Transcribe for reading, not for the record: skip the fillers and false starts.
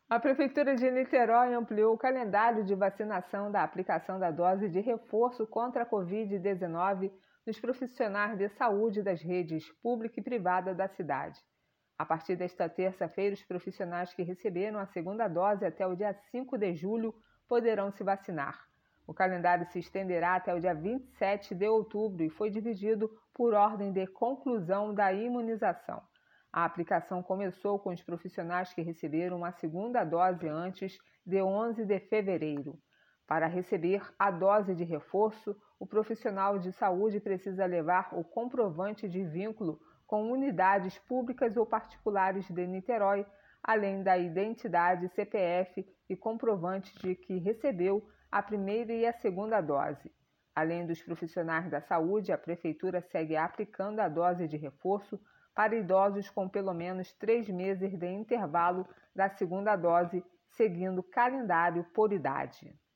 A Prefeitura de Niterói ampliou o calendário de vacinação da aplicação da dose de reforço contra a Covid-19 nos profissionais de saúde das redes pública e privada da cidade. A partir desta terça-feira, os profissionais que receberam a segunda dose até o dia 5 de julho poderão se vacinar. O calendário se estenderá até o dia 27 de outubro e foi dividido por ordem de conclusão da imunização. A aplicação começou com os profissionais que receberam uma segunda dose antes de 11 de fevereiro. Para receber a dose de reforço, o profissional de saúde precisa levar o comprovante de vínculo com unidades públicas ou particulares de Niterói, além da identidade CPF e comprovante de que recebeu a primeira e a segunda dose. Além dos profissionais da saúde, a Prefeitura segue aplicando a dose de reforço para idosos com pelo menos 3 meses de intervalo da segunda dose, seguindo calendário por idade.